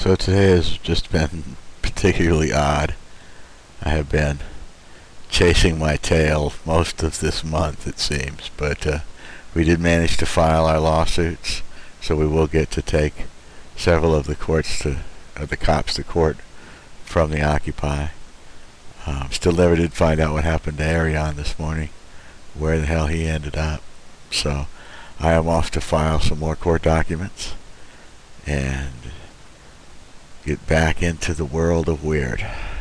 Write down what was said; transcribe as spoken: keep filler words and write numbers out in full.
So today has just been particularly odd. I have been chasing my tail most of this month, it seems, but uh, we did manage to file our lawsuits, so we will get to take several of the courts to, of the cops to court from the Occupy. Um, still never did find out what happened to Ariane this morning, where the hell he ended up. So I am off to file some more court documents and get back into the world of weird.